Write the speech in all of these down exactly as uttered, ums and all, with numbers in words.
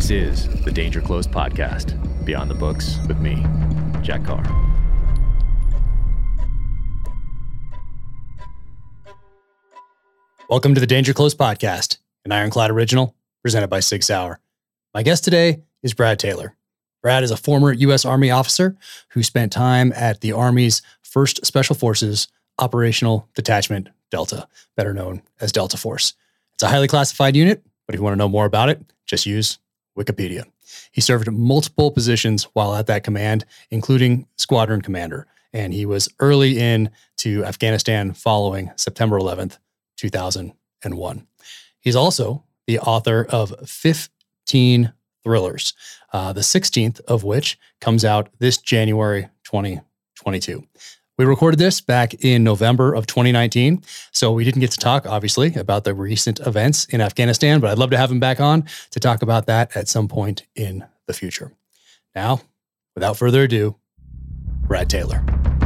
This is the Danger Close podcast, Beyond the Books with me, Jack Carr. Welcome to the Danger Close podcast, an Ironclad original presented by Sig Sauer. My guest today is Brad Taylor. Brad is a former U S Army officer who spent time at the Army's first Special Forces Operational Detachment Delta, better known as Delta Force. It's a highly classified unit, but if you want to know more about it, just use Wikipedia. He served multiple positions while at that command, including squadron commander, and he was early in to Afghanistan following September eleventh, two thousand one. He's also the author of fifteen thrillers, uh, the sixteenth of which comes out this January twenty twenty-two. We recorded this back in November of twenty nineteen, so we didn't get to talk, obviously, about the recent events in Afghanistan, but I'd love to have him back on to talk about that at some point in the future. Now, without further ado, Brad Taylor.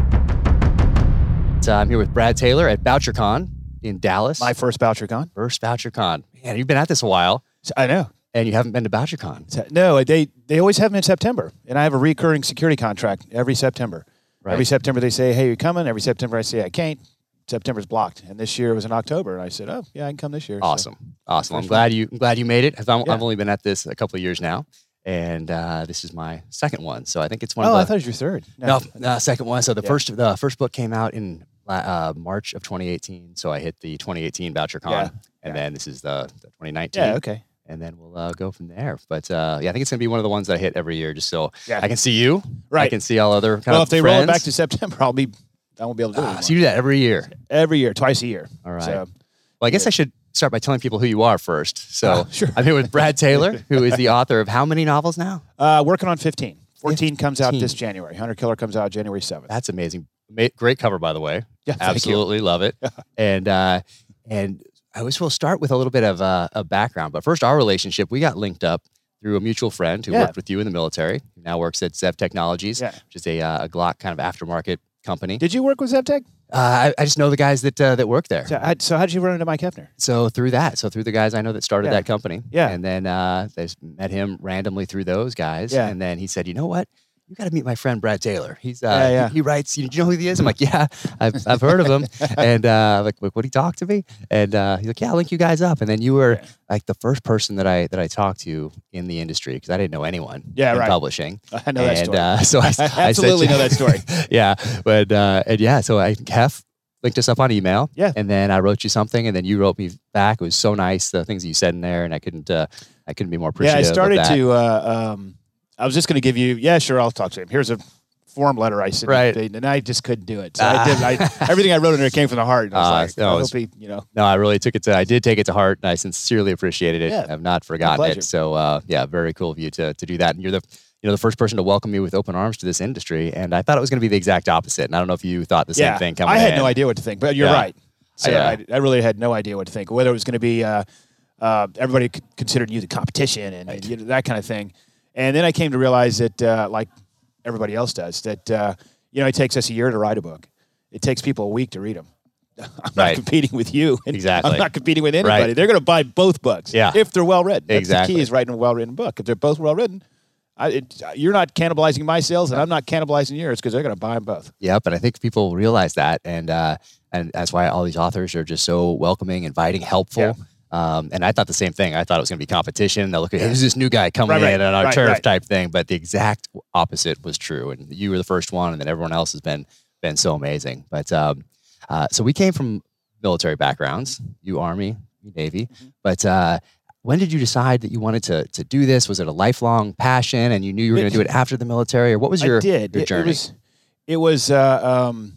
So I'm here with Brad Taylor at BoucherCon in Dallas. My first BoucherCon. First BoucherCon. Man, you've been at this a while. I know. And you haven't been to BoucherCon. No, they, they always have them in September, and I have a recurring security contract every September. Right. Every September they say, hey, you're coming. Every September I say, I can't. September's blocked. And this year it was in October. And I said, oh, yeah, I can come this year. Awesome. So, awesome. I'm glad you I'm glad you made it. I've, yeah. I've only been at this a couple of years now. And uh, this is my second one. So I think it's one oh, of the... I thought it was your third. No, no, no second one. So the yeah. first the first book came out in uh, March of twenty eighteen. So I hit the twenty eighteen BoucherCon. Yeah. And yeah. then this is the, the twenty nineteen. Yeah, okay. And then we'll uh, go from there. But uh, yeah, I think it's going to be one of the ones that I hit every year just so yeah. I can see you. Right. I can see all other kind well, of if they friends. roll it back to September, I'll be, I won't be able to do it Ah, anymore. so you do that every year? Every year, twice a year. All right. So, well, I guess yeah. I should start by telling people who you are first. So uh, sure. I'm here with Brad Taylor, who is the author of how many novels now? Uh, working on fifteen. fourteen fifteen. Comes out this January. Hunter Killer comes out January seventh. That's amazing. Ma- Great cover, by the way. Yeah, thank Absolutely you. love it. and uh, and I always will start with a little bit of uh, a background. But first, our relationship, we got linked up through a mutual friend who yeah. worked with you in the military, who now works at Zev Technologies, yeah. which is a, uh, a Glock kind of aftermarket company. Did you work with ZevTech? Uh, I, I just know the guys that uh, that work there. So, I, so how did you run into Mike Hefner? So through that, so through the guys I know that started Yeah. that company. Yeah. And then uh, I just met him randomly through those guys. Yeah. And then he said, you know what? You got to meet my friend Brad Taylor. He's uh, Yeah, yeah. He, he writes. You, do you know who he is? I'm like, yeah, I've I've heard of him. and uh, like, would he talk to me? And uh, he's like, yeah, I'll link you guys up. And then you were Yeah. like the first person that I that I talked to in the industry because I didn't know anyone Yeah, in right. publishing. I know and, that story. Uh, so I, I absolutely I said, know that story. yeah, but uh, and yeah, so I Hef linked us up on email. Yeah. And then I wrote you something, and then you wrote me back. It was so nice, the things that you said in there, and I couldn't, uh, I couldn't be more Yeah, appreciative. I started of that. to. Uh, um, I was just going to give you. Yeah, sure, I'll talk to him. Here's a form letter I sent, Right. him, and I just couldn't do it. So Ah. I did. I, everything I wrote in there came from the heart. And I was Ah, like, no, I it was- hope he, you know. No, I really took it to. I did take it to heart, and I sincerely appreciated it. Yeah, I've not forgotten pleasure. it. So uh, yeah, very cool of you to to do that. And you're the you know the first person to welcome me with open arms to this industry. And I thought it was going to be the exact opposite. And I don't know if you thought the same Yeah, thing coming I had in. no idea what to think, but you're Yeah. right. So Yeah. I, I really had no idea what to think. Whether it was going to be uh, uh, everybody c- considered you the competition and, and you know, that kind of thing. And then I came to realize that, uh, like everybody else does, that uh, you know it takes us a year to write a book. It takes people a week to read them. I'm not Right. competing with you. And Exactly. I'm not competing with anybody. Right. They're going to buy both books Yeah. if they're well written. That's Exactly. the key is writing a well written book. If they're both well written, I, it, you're not cannibalizing my sales, and I'm not cannibalizing yours because they're going to buy them both. Yep, and I think people realize that, and uh, and that's why all these authors are just so welcoming, inviting, helpful. Yeah. Um, and I thought the same thing. I thought it was going to be competition. They'll look at, hey, who's this new guy coming Right, right, in on our right, turf right. type thing. But the exact opposite was true. And you were the first one, and then everyone else has been been so amazing. But um, uh, so we came from military backgrounds, you Army, you Navy. Mm-hmm. But uh, when did you decide that you wanted to to do this? Was it a lifelong passion, and you knew you were going to do it after the military, or what was your, I did. your It- journey? It was, it was uh, um,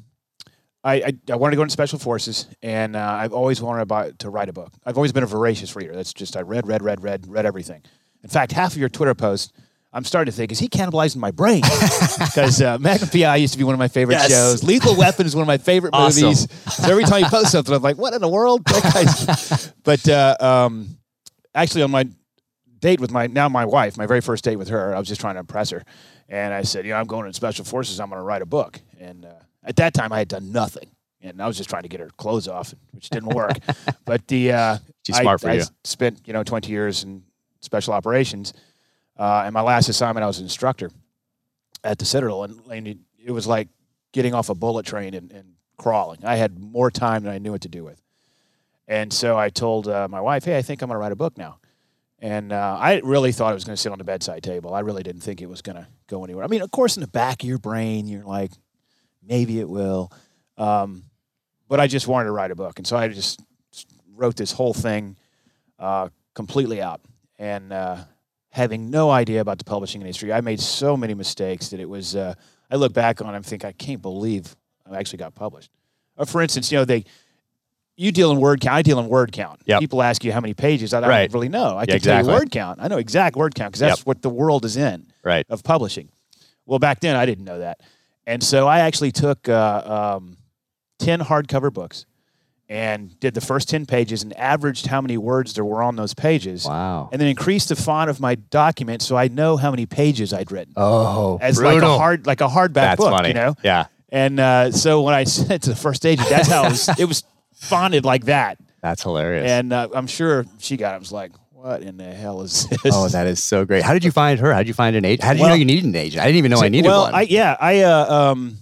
I, I, I wanted to go into Special Forces, and uh, I've always wanted to, buy, to write a book. I've always been a voracious reader. That's just, I read, read, read, read, read everything. In fact, half of your Twitter posts, I'm starting to think, is he cannibalizing my brain? Because uh, Magnum P I used to be one of my favorite Yes. shows. Lethal Weapon is one of my favorite Awesome. movies. So every time you post something, I'm like, what in the world? That guy's... But uh, um, actually, on my date with my, now my wife, my very first date with her, I was just trying to impress her. And I said, you know, I'm going to Special Forces. I'm going to write a book. And uh, at that time, I had done nothing. And I was just trying to get her clothes off, which didn't work. But the uh, She's smart I, for I you. spent, you know, twenty years in special operations. Uh, and my last assignment, I was an instructor at the Citadel, and, and it, it was like getting off a bullet train and, and crawling. I had more time than I knew what to do with. And so I told uh, my wife, hey, I think I'm going to write a book now. And uh, I really thought it was going to sit on the bedside table. I really didn't think it was going to go anywhere. I mean, of course, in the back of your brain, you're like, maybe it will. Um, but I just wanted to write a book. And so I just wrote this whole thing uh, completely out. And uh, having no idea about the publishing industry, I made so many mistakes that it was, uh, I look back on it and think, I can't believe I actually got published. Uh, for instance, you know, they, you deal in word count, I deal in word count. Yep. People ask you how many pages. I don't Right. really know. I Yeah, can exactly. tell you word count. I know exact word count because that's Yep. what the world is in Right. of publishing. Well, back then I didn't know that. And so I actually took uh, um, ten hardcover books and did the first ten pages and averaged how many words there were on those pages. Wow. And then increased the font of my document so I know how many pages I'd written. Oh, As brutal. like a hard like a hardback That's book, funny. you know? Yeah. And uh, so when I sent it to the first agent, that's how it was, it was fonted like that. That's hilarious. And uh, I'm sure she got it. I was like, what in the hell is this? Oh, that is so great. How did you find her? How did you find an agent? How did you Well- know you needed an agent? I didn't even know I needed well, one. I, yeah, I uh, um,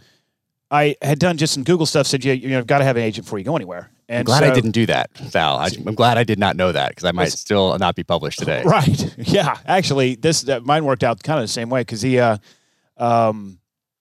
I had done just some Google stuff. Said you you know got to have an agent before you go anywhere. And I'm glad so, I didn't do that, Val. I, I'm glad I did not know that because I might It's- still not be published today. Right? Yeah, actually, this uh, mine worked out kind of the same way because he. Uh, um,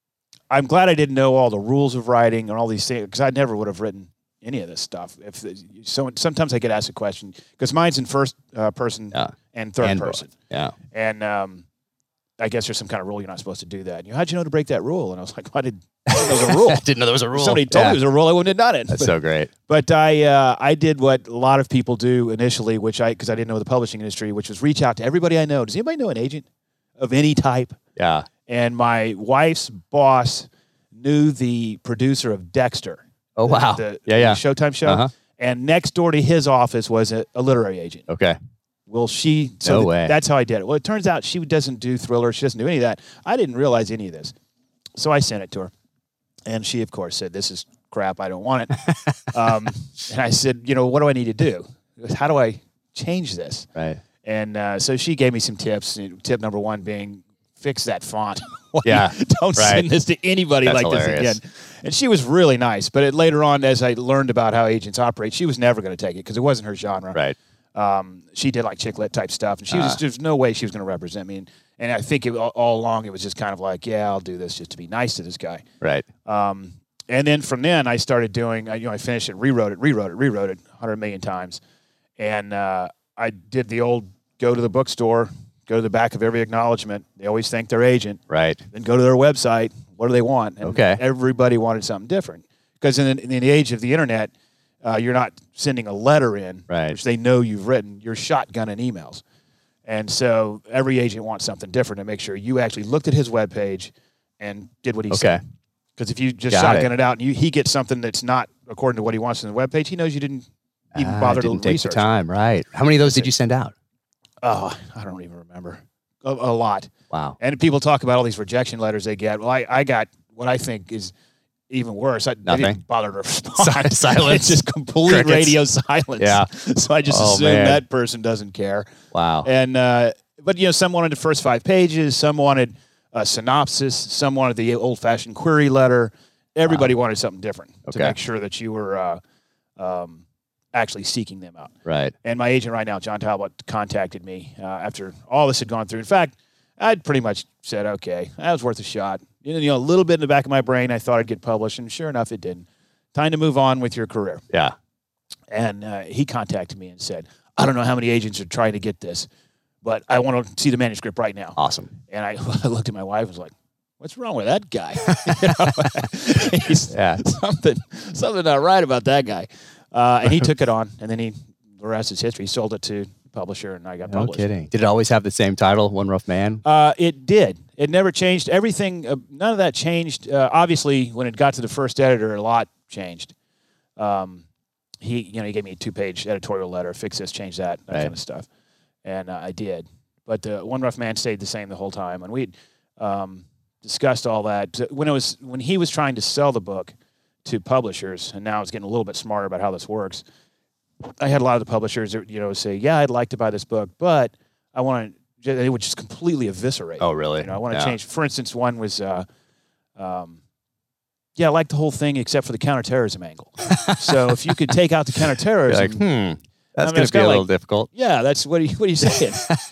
I'm glad I didn't know all the rules of writing and all these things because I never would have written any of this stuff. If so, sometimes I get asked a question because mine's in first uh, person Yeah. and third And person, Yeah. and um, I guess there's some kind of rule you're not supposed to do that. You know, how'd you know to break that rule? And I was like, well, I did. I didn't know there was a rule. I didn't know there was a rule. If somebody told Yeah. me there was a rule, I wouldn't have done it. That's But- so great. But I uh, I did what a lot of people do initially, which I because I didn't know the publishing industry, which was reach out to everybody I know. Does anybody know an agent of any type? Yeah. And my wife's boss knew the producer of Dexter. Oh, the- wow. The, Yeah, yeah. the Showtime show. Uh-huh. And next door to his office was a, a literary agent. Okay. Well, she so No th- way. that's how I did it. Well, it turns out she doesn't do thrillers. She doesn't do any of that. I didn't realize any of this, so I sent it to her, and she, of course, said, "This is crap. I don't want it." um, and I said, "You know, what do I need to do? How do I change this?" Right. And uh, so she gave me some tips. Tip number one being fix that font. Yeah, Don't right. send this to anybody That's like hilarious. this again. And she was really nice. But it, later on, as I learned about how agents operate, she was never going to take it because it wasn't her genre. Right. Um, she did like chick lit type stuff, and she was Uh. just, there's no way she was going to represent me. And, and I think it, all, all along it was just kind of like, yeah, I'll do this just to be nice to this guy. Right. Um, and then from then I started doing, I, you know, I finished it, rewrote it, rewrote it, rewrote it one hundred million times. And uh, I did the old go to the bookstore, go to the back of every acknowledgement. They always thank their agent. Right. Then go to their website. What do they want? And Okay. everybody wanted something different. Because in, in the age of the internet, uh, you're not sending a letter in, Right. which they know you've written. You're shotgunning emails. And so every agent wants something different to make sure you actually looked at his webpage and did what he Okay. said. Because if you just Got shotgun it. it. out and you, he gets something that's not according to what he wants in the webpage, he knows you didn't even Ah, bother didn't to take research. the time. Right. How many of those did you send out? Oh, I don't even remember. A, a lot. Wow. And people talk about all these rejection letters they get. Well, I, I got what I think is even worse. I they Nothing? didn't bother to respond. Si- silence. It's just complete Crickets. radio silence. Yeah. So I just Oh, assume man. that person doesn't care. Wow. And uh, but you know, some wanted the first five pages. Some wanted a synopsis. Some wanted the old-fashioned query letter. Everybody wanted something different to Okay. make sure that you were uh, um, actually seeking them out. Right. And my agent right now, John Talbot, contacted me uh, after all this had gone through. In fact, I'd pretty much said, okay, that was worth a shot. You know, a little bit in the back of my brain, I thought I'd get published, and sure enough, it didn't. Time to move on with your career. Yeah. And uh, he contacted me and said, I don't know how many agents are trying to get this, but I want to see the manuscript right now. Awesome. And I, I looked at my wife and was like, what's wrong with that guy? You know? He's Yeah. something, something not right about that guy. Uh, and he took it on, and then he, the rest is history. He sold it to the publisher, and I got No published. kidding. Did it always have the same title, One Rough Man? Uh, it did. It never changed. Everything, uh, none of that changed. Uh, obviously, when it got to the first editor, a lot changed. Um, he, you know, he gave me a two-page editorial letter, fix this, change that, that Right. kind of stuff, and uh, I did. But the One Rough Man stayed the same the whole time, and we um, discussed all that when it was when he was trying to sell the book to publishers, and now I was getting a little bit smarter about how this works. I had a lot of the publishers, that, you know, say, "Yeah, I'd like to buy this book, but I want to ju- they would just completely eviscerate. Oh, really? You know, I want to Yeah. change. For instance, one was, uh, um, yeah, I like the whole thing except for the counterterrorism angle. So if you could take out the You're counterterrorism, like, hmm, that's mean, going it's to be a kinda little like- difficult. yeah, that's what are you, what are you saying?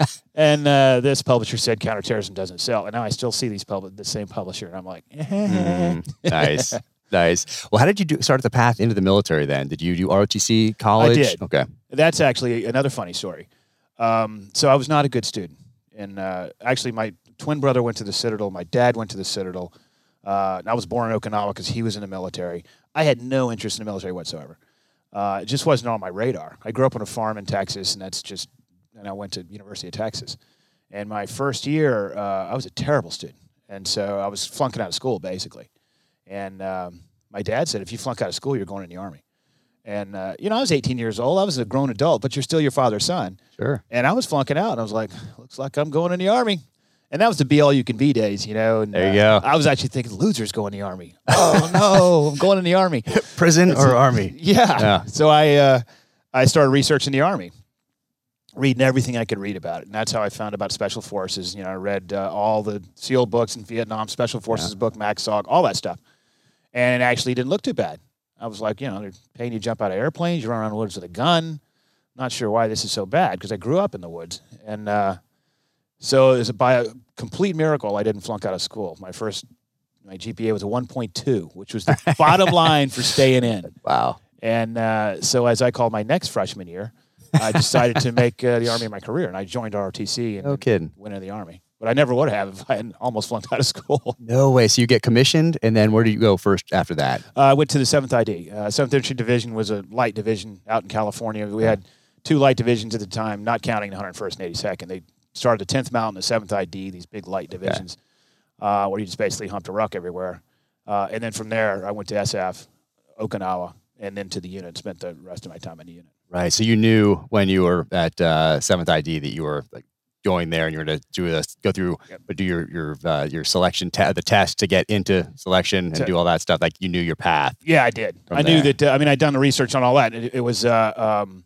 And uh, this publisher said counterterrorism doesn't sell, and now I still see these pub- the same publisher, and I'm like, Mm, nice, nice. Well, how did you do, start the path into the military then? Did you do R O T C college? did. Okay. That's actually another funny story. Um, so I was not a good student, and uh, actually, my twin brother went to the Citadel. My dad went to the Citadel. Uh, and I was born in Okinawa because he was in the military. I had no interest in the military whatsoever. Uh, it just wasn't on my radar. I grew up on a farm in Texas, and that's just. And I went to University of Texas. And my first year, uh, I was a terrible student, and so I was flunking out of school basically. And um, my dad said, "If you flunk out of school, you're going in the Army." And, uh, you know, I was eighteen years old. I was a grown adult, but you're still your father's son. Sure. And I was flunking out. And I was like, looks like I'm going in the Army. And that was the be-all-you-can-be days, you know. And, There you uh, go. I was actually thinking, losers go in the Army. Oh, no, I'm going in the Army. Prison or Army? Yeah. Yeah. So I, uh, I started researching the Army, reading everything I could read about it. And that's how I found about Special Forces. You know, I read uh, all the SEAL books in Vietnam, Special Forces Yeah. book, MAXOG, all that stuff. And it actually didn't look too bad. I was like, you know, they're paying you to jump out of airplanes, you run around the woods with a gun. Not sure why this is so bad because I grew up in the woods. And uh, so it was by a complete miracle I didn't flunk out of school. My first, my G P A was a one point two, which was the bottom line for staying in. Wow. And uh, so as I called my next freshman year, I decided to make uh, the Army my career. And I joined R O T C and No kidding. went in the Army. But I never would have if I hadn't almost flunked out of school. No way. So you get commissioned, and then where do you go first after that? Uh, I went to the seventh I D. Uh, seventh Infantry Division was a light division out in California. We had two light divisions at the time, not counting the one hundred first and eighty-second. They started the tenth Mountain, the seventh I D, these big light divisions, uh, where you just basically humped a ruck everywhere. Uh, and then from there, I went to S F, Okinawa, and then to the unit, spent the rest of my time in the unit. Right. So you knew when you were at uh, seventh I D that you were like going there, and you were to do a, go through, Yep. but do your your uh, your selection te- the test to get into selection and To- do all that stuff. Like you knew your path. Yeah, I did. From I knew there. that. Uh, I mean, I'd done the research on all that. It, it was uh, um,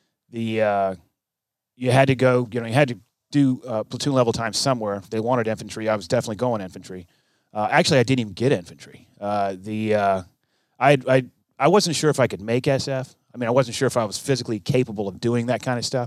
the uh, you had to go. You know, you had to do uh, platoon level time somewhere. If they wanted infantry, I was definitely going infantry. Uh, actually, I didn't even get infantry. Uh, the uh, I I I wasn't sure if I could make S F. I mean, I wasn't sure if I was physically capable of doing that kind of stuff.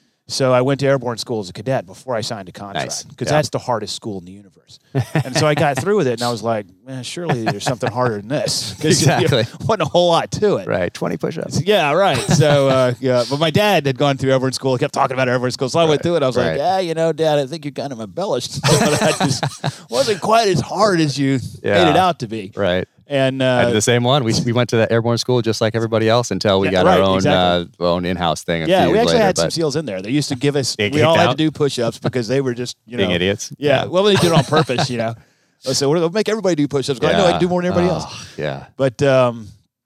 So I went to airborne school as a cadet before I signed a Nice. contract because Yeah. that's the hardest school in the universe. And so I got through with it, and I was like, man, surely there's something harder than this. 'Cause, you know, Exactly. wasn't a whole lot to it. Right. twenty push-ups. Yeah, right. So, uh, yeah, but my dad had gone through airborne school. He kept talking about airborne school. So I went Right, through it. I was right. like, yeah, you know, Dad, I think you kind of embellished. That just wasn't quite as hard as you Yeah. made it out to be. Right. And I did uh, the same one. We we went to the airborne school just like everybody else until we Yeah, got right, our own exactly. uh, own in-house thing. A yeah, few we years actually later, had some but SEALs in there. They used to give us, They we all kicked had to out? do push-ups because they were just, you know. being idiots. Yeah, well, they did it on purpose, you know. So we'll make everybody do push-ups. 'Cause I know I can do more than everybody Oh, else. Yeah. But um,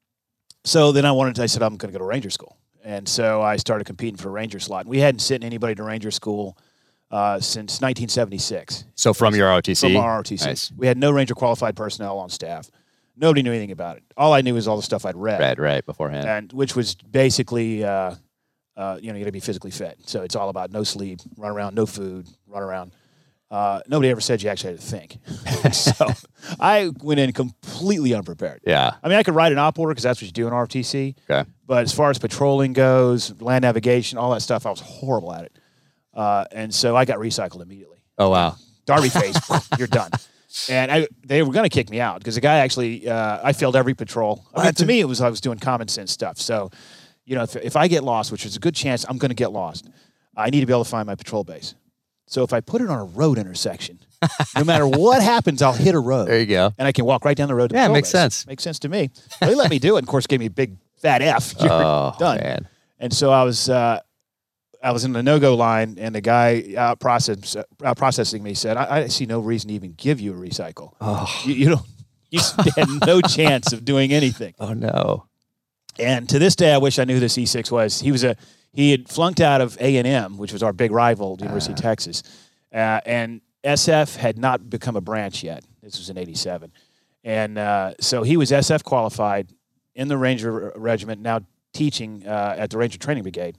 so then I wanted to, I said, I'm going to go to Ranger School. And so I started competing for a Ranger slot. And we hadn't sent anybody to Ranger School uh, since nineteen seventy-six So from your R O T C. from our R O T C. Nice. We had no Ranger qualified personnel on staff. Nobody knew anything about it. All I knew was all the stuff I'd read, Read right beforehand. and which was basically, uh, uh, you know, you got to be physically fit. So it's all about no sleep, run around, no food, run around. Uh, nobody ever said you actually had to think. So I went in completely unprepared. Yeah. I mean, I could write an op order because that's what you do in R O T C. Okay. But as far as patrolling goes, land navigation, all that stuff, I was horrible at it. Uh, and so I got recycled immediately. Oh wow. Darby face, you're done. And I, they were going to kick me out because the guy actually, uh, I failed every patrol. I mean, What? to me, it was I was doing common sense stuff. So, you know, if, if I get lost, which is a good chance I'm going to get lost, I need to be able to find my patrol base. So if I put it on a road intersection, no matter what happens, I'll hit a road. There you go. And I can walk right down the road to Yeah, patrol makes base. sense. Makes sense to me. Well, they let me do it. And of course, gave me a big fat F. You're Oh done. man. And so I was, uh, I was in the no-go line, and the guy out, process, out processing me said, I, I see no reason to even give you a recycle. Oh. You, you don't, you stand no chance of doing anything. Oh no. And to this day, I wish I knew who this E six was. He was a, he had flunked out of A and M, which was our big rival, the University of Texas. Uh, and S F had not become a branch yet. This was in eighty-seven. And uh, so he was S F qualified in the Ranger Regiment, now teaching uh, at the Ranger Training Brigade.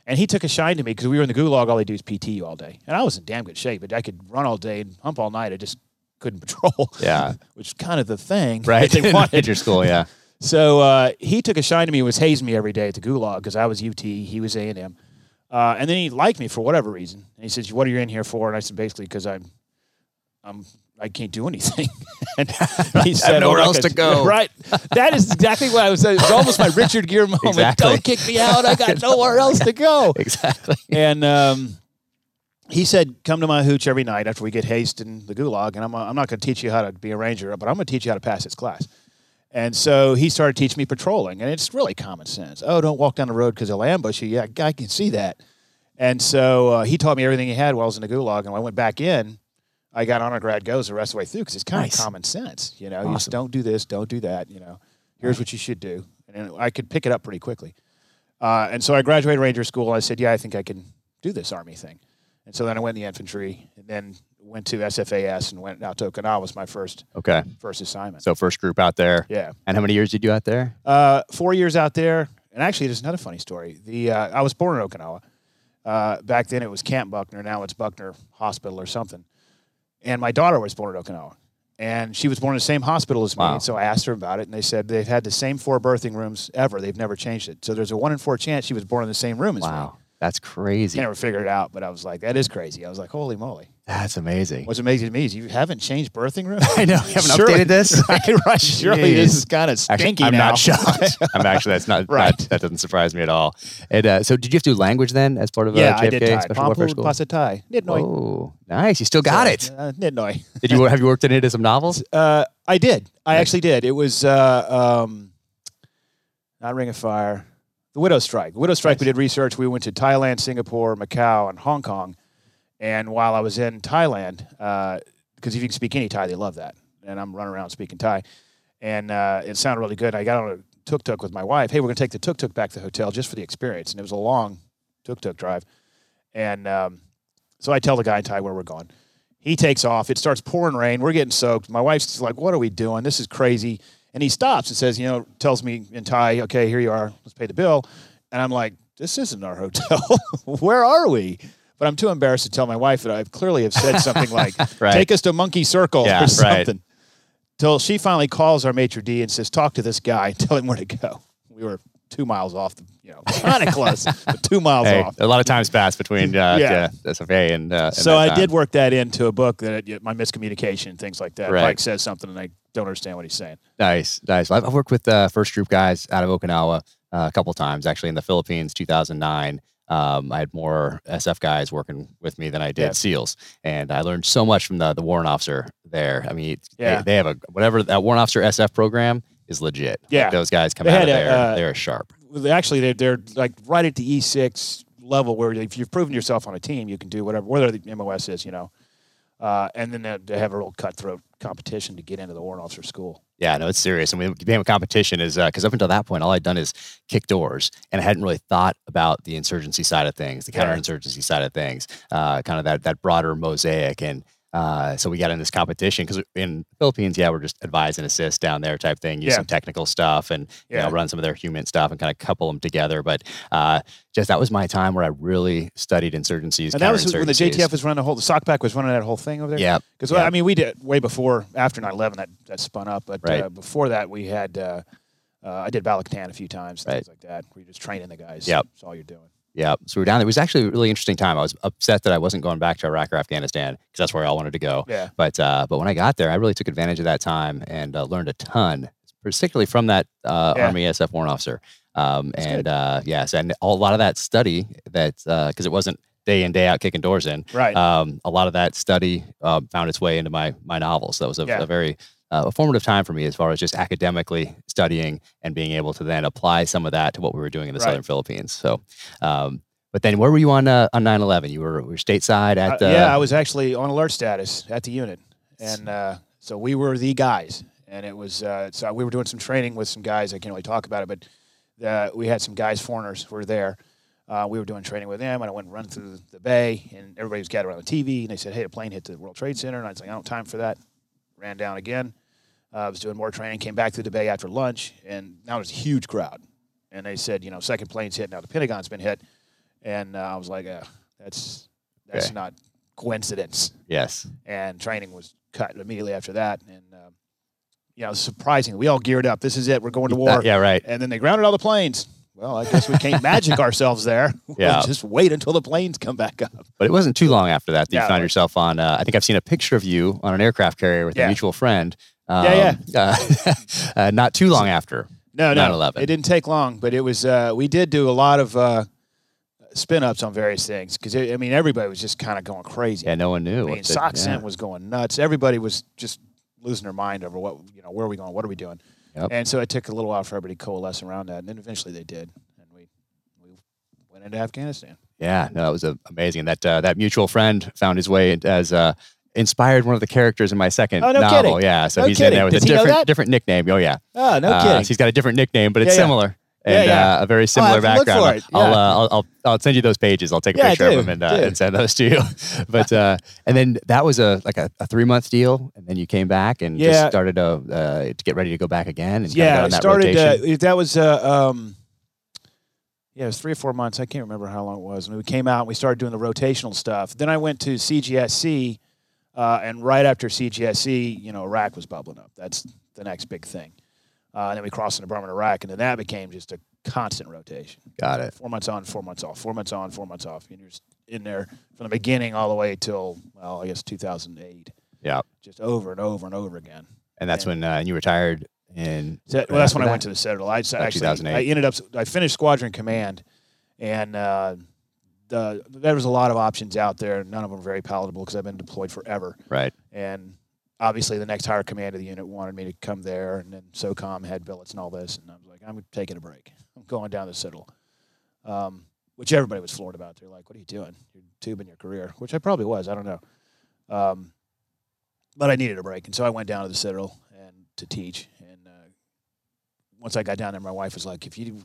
And he took a shine to me because we were in the gulag. All they do is P T all day. And I was in damn good shape, but I could run all day and hump all night. I just couldn't patrol. Yeah. Which is kind of the thing. Right. That they wanted. At your school, yeah. So uh, he took a shine to me and was hazing me every day at the gulag because I was U T, he was A and M. Uh, and then he liked me for whatever reason. And he says, "What are you in here for?" And I said, basically, because I'm, I'm, I can't do anything. And he said, I have nowhere "Oh, else to go." Right. That is exactly what I was saying. It was almost my Richard Gere moment. Exactly. Don't kick me out. I got nowhere else to go. Exactly. And um, he said, "Come to my hooch every night after we get hazed in the gulag, and I'm, uh, I'm not going to teach you how to be a ranger, but I'm going to teach you how to pass this class." And so he started teaching me patrolling, and it's really common sense. Oh, don't walk down the road because they'll ambush you. Yeah, I can see that. And so uh, he taught me everything he had while I was in the gulag, and when I went back in, I got honor grad goes the rest of the way through because it's kind Nice. of common sense. You know, Awesome. you just don't do this, don't do that. You know, here's what you should do. And I could pick it up pretty quickly. Uh, and so I graduated Ranger School. I said, yeah, I think I can do this Army thing. And so then I went in the infantry, and then went to S F A S and went out to Okinawa was my first Okay. first assignment. So first group out there. Yeah. And how many years did you do out there? Uh, four years out there. And actually, there's another funny story. The uh, I was born in Okinawa. Uh, back then, it was Camp Buckner. Now it's Buckner Hospital or something. And my daughter was born in Okinawa. And she was born in the same hospital as me. Wow. And so I asked her about it, and they said they've had the same four birthing rooms ever. They've never changed it. So there's a one in four chance she was born in the same room as me. Wow. That's crazy. I never figured it out, but I was like, that is crazy. I was like, holy moly. That's amazing. What's amazing to me is you haven't changed birthing rooms. I know. You haven't Surely- updated this? right, right. Surely Jeez. this is kind of Actually, stinky I'm now. not shocked. I'm actually, that's not, Right. that, that doesn't surprise me at all. And uh, so did you have to do language then as part of Yeah, uh, I J F K did tie. Special Warfare Pampu School? Pasatai. Nidnoi. Oh, nice. You still got it. Uh, Nidnoi. Did you, have you worked in it as some novels? Uh, I did. I actually did. It was uh, um, not Ring of Fire. The Widow Strike. The Widow Strike, we did research. We went to Thailand, Singapore, Macau, and Hong Kong. And while I was in Thailand, because if you can speak any Thai, they love that. And I'm running around speaking Thai. And uh, it sounded really good. I got on a tuk-tuk with my wife. Hey, we're going to take the tuk-tuk back to the hotel just for the experience. And it was a long tuk-tuk drive. And um, so I tell the guy in Thai where we're going. He takes off. It starts pouring rain. We're getting soaked. My wife's like, what are we doing? This is crazy. And he stops and says, you know, tells me in Thai, okay, here you are. Let's pay the bill. And I'm like, this isn't our hotel. Where are we? But I'm too embarrassed to tell my wife that I clearly have said something like, Right. take us to Monkey Circle Yeah, or right. something. Till she finally calls our maitre d' and says, talk to this guy and tell him where to go. We were two miles off, the, you know, kind of close, but two miles Hey, off. a lot of times passed between uh, Yeah. yeah. S F A and, uh, and So that I time. did work that into a book that uh, my miscommunication and things like that. Right. Mike says something and I don't understand what he's saying. Nice, nice. I've, I've worked with uh, first group guys out of Okinawa uh, a couple times, actually in the Philippines, two thousand nine. Um, I had more S F guys working with me than I did Yeah. SEALs, and I learned so much from the the warrant officer there. I mean, Yeah. they, they have a whatever that warrant officer S F program is legit. Like, Yeah. those guys come They out of had a, there, uh, they're sharp. Well, actually, they're, they're like right at the E six level where if you've proven yourself on a team, you can do whatever, whether the M O S is, you know. Uh, and then they- they have a real cutthroat competition to get into the warrant officer school. Yeah, no, it's serious. And we became a competition is because up until that point, all I'd done is kick doors, and I hadn't really thought about the insurgency side of things, the Yeah. counterinsurgency side of things, uh, kind of that that broader mosaic. And uh, so we got in this competition because in the Philippines, yeah, we're just advise and assist down there type thing, use Yeah. some technical stuff, and you Yeah. know, run some of their human stuff and kind of couple them together. But uh, just that was my time where I really studied insurgencies. And that was when the J T F counterinsurgencies. was running the whole, the SOCPAC was running that whole thing over there. Yeah, Because, yeah. I mean, we did way before, after nine eleven, that, that spun up. But Right. uh, before that, we had, uh, uh, I did Balaktan a few times, Right. things like that, where you're just training the guys. Yep. That's all you're doing. Yeah, so we were down there. It was actually a really interesting time. I was upset that I wasn't going back to Iraq or Afghanistan because that's where I all wanted to go. Yeah. But uh, but when I got there, I really took advantage of that time and uh, learned a ton, particularly from that uh, Yeah. Army S F warrant officer. Um, That's and good. uh, yes, and a lot of that study that because it wasn't day in day out kicking doors in. Right. Um, a lot of that study uh, found its way into my my novels. So that was a, Yeah. a very uh, a formative time for me as far as just academically studying and being able to then apply some of that to what we were doing in the Right. Southern Philippines. So. Um, But then, where were you on uh, on nine eleven? You were, were stateside at Uh, uh, yeah, I was actually on alert status at the unit, and uh, so we were the guys, and it was uh, so we were doing some training with some guys. I can't really talk about it, but uh, we had some guys, foreigners, who were there. Uh, we were doing training with them, and I went and run through the bay, and everybody was gathered around the T V, and they said, "Hey, a plane hit the World Trade Center," and I was like, "I don't have time for that." Ran down again. Uh, I was doing more training. Came back through the bay after lunch, and now there's a huge crowd, and they said, "You know, second plane's hit. Now the Pentagon's been hit." And uh, I was like, uh, that's that's Okay. not coincidence. Yes. And training was cut immediately after that. And, uh, you know, surprising. We all geared up. This is it. We're going to war. Uh, yeah, right. And then they grounded all the planes. Well, I guess we can't magic ourselves there. We'll Yeah. just wait until the planes come back up. But it wasn't too long after that that Yeah, you found like- yourself on, uh, I think I've seen a picture of you on an aircraft carrier with Yeah. a mutual friend. Um, Yeah, yeah. Uh, uh, not too long after. No, no. nine eleven. It didn't take long, but it was, uh, we did do a lot of uh, spin ups on various things because, I mean, everybody was just kind of going crazy. Yeah, no one knew. I what mean, to- Sock yeah. Scent was going nuts. Everybody was just losing their mind over what, you know, where are we going? What are we doing? Yep. And so it took a little while for everybody to coalesce around that. And then eventually they did. And we, we went into Afghanistan. Yeah, no, it was uh, amazing. That uh, that mutual friend found his way as uh, inspired one of the characters in my second Oh, no novel. kidding. Yeah, so No he's in kidding. there with Does a he know different that? different nickname. Oh yeah, Oh, no Uh, kidding. so he's got a different nickname, but it's Yeah, yeah. similar. Yeah, And yeah. Uh, a very I similar have to look background. for it. I'll, Yeah. uh, I'll I'll I'll send you those pages. I'll take a Yeah, picture do, of them and, uh, do. and send those to you. But uh, and then that was a like a, a three month deal, and then you came back and Yeah. just started to, uh, to get ready to go back again. And kinda Yeah, got on it that started. rotation. Uh, that was uh, um, yeah, it was three or four months. I can't remember how long it was. And we came out and we started doing the rotational stuff. Then I went to C G S C, uh, and right after C G S C, you know, Iraq was bubbling up. That's the next big thing. Uh, and then we crossed into Burma and Iraq, and then that became just a constant rotation. Got it. Four months on, four months off. Four months on, four months off. And you're just in there from the beginning all the way till, well, I guess two thousand eight. Yeah, Just over and over and over again. and that's Yeah. when uh, you retired in. So, right well, that's after when I that? went to the Citadel. I just About actually, two thousand eight. I ended up, I finished Squadron Command, and uh, the, there was a lot of options out there. None of them were very palatable because I've been deployed forever. Right. And obviously, the next higher command of the unit wanted me to come there, and then SOCOM had billets and all this, and I was like, I'm taking a break. I'm going down to the Citadel, um, which everybody was floored about. They're like, "What are you doing? You're tubing your career," which I probably was. I don't know. Um, but I needed a break, and so I went down to the Citadel and to teach. And uh, once I got down there, my wife was like, "If you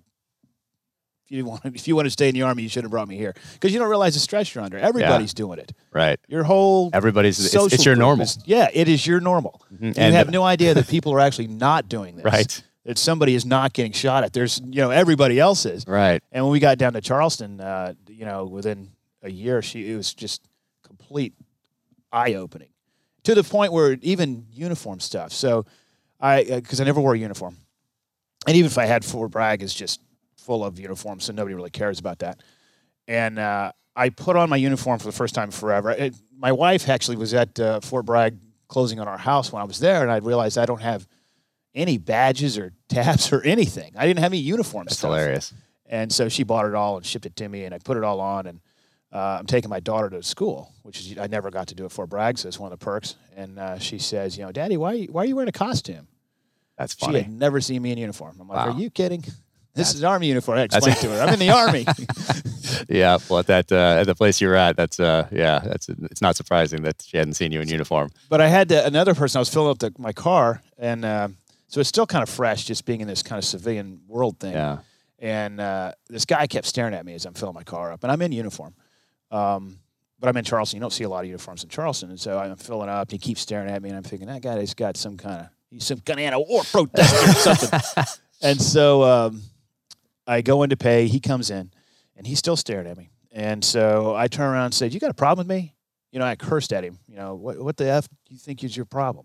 if you want if you want to stay in the Army, you should have brought me here because you don't realize the stress you're under. Everybody's doing it. Right. Your whole Everybody's. It's, social it's your group normal. is- yeah, it is your normal. Mhm. You And- have no idea that people are actually not doing this. Right. That somebody is not getting shot at. There's, you know, everybody else is. Right. And when we got down to Charleston, uh, you know, within a year, she it was just complete eye opening to the point where even uniform stuff. So I, because I never wore a uniform, and even if I had, Fort Bragg is just full of uniforms, so nobody really cares about that. And uh, I put on my uniform for the first time forever. It, my wife actually was at uh, Fort Bragg closing on our house when I was there, and I realized I don't have any badges or tabs or anything. I didn't have any uniform That's stuff. hilarious. And so she bought it all and shipped it to me, and I put it all on. And uh, I'm taking my daughter to school, which is I never got to do at Fort Bragg, so it's one of the perks. And uh, she says, you know, Daddy, why are you, why are you wearing a costume? That's She funny. had never seen me in uniform. I'm like, Wow. are you kidding? This That's- is an Army uniform. I That's- explained to her. I'm in the Army. Yeah. Well, at that uh, at the place you were at, that's uh, yeah, that's it's not surprising that she hadn't seen you in uniform. But I had to, another person, I was filling up the, my car, and uh, so it's still kind of fresh just being in this kind of civilian world thing. Yeah. And uh, this guy kept staring at me as I'm filling my car up, and I'm in uniform. Um, but I'm in Charleston. You don't see a lot of uniforms in Charleston, and so I'm filling up. And he keeps staring at me, and I'm thinking that guy's got some kind of he's some kind of anti-war protester or something. And so um, I go in to pay. He comes in, and he's still staring at me. And so I turn around and say, "You got a problem with me?" You know, I cursed at him. You know, what what the f do you think is your problem?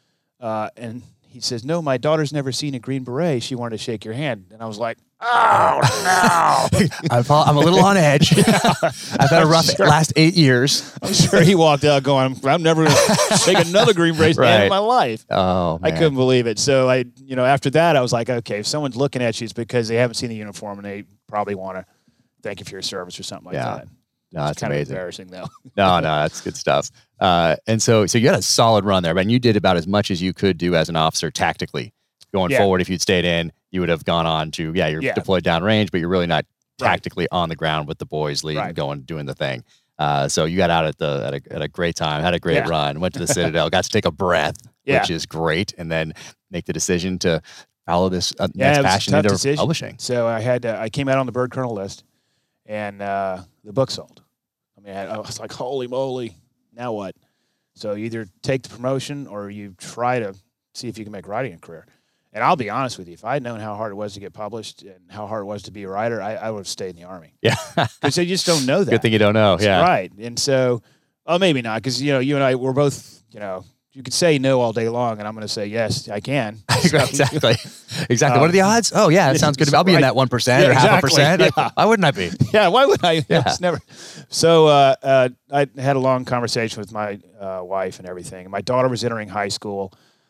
Uh, and he says, "No, my daughter's never seen a Green Beret. She wanted to shake your hand." And I was like, "Oh no!" I'm, I'm a little on edge. I've had a rough Sure. last eight years. I'm sure he walked out going, "I'm never going to shake another Green Beret hand Right. in my life." Oh, I man. couldn't believe it. So I, you know, after that, I was like, okay, if someone's looking at you, it's because they haven't seen the uniform and they probably want to thank you for your service or something like Yeah. that. No, It's that's kind amazing. of embarrassing, though. No, no, that's good stuff. Uh, and so, so you had a solid run there, but you did about as much as you could do as an officer tactically. Going Yeah. forward, if you'd stayed in, you would have gone on to, yeah, you're Yeah. deployed downrange, but you're really not Right. tactically on the ground with the boys leading, Right. going, doing the thing. Uh, so you got out at the at a, at a great time, had a great Yeah. run, went to the Citadel, got to take a breath, Yeah. which is great, and then make the decision to follow this uh, Yeah, next it was a passion tough into decision. publishing. So I had, uh, I came out on the bird colonel list, and uh, the book sold. I mean, I, I was like, holy moly, now what? So you either take the promotion or you try to see if you can make writing a career. And I'll be honest with you, if I had known how hard it was to get published and how hard it was to be a writer, I, I would have stayed in the Army. Yeah. Because they just don't know that. Good thing you don't know. Yeah. Right. And so, oh, maybe not, because, you know, you and I, we're both, you know, you could say no all day long, and I'm going to say, yes, I can. So, exactly. Exactly. Um, what are the odds? Oh, yeah, it sounds good to me. I'll be in right. that one percent Yeah, or half a exactly. percent. Like, Yeah. why wouldn't I be? Yeah, why would I? Yeah. It's never. So uh, uh, I had a long conversation with my uh, wife and everything. My daughter was entering high school,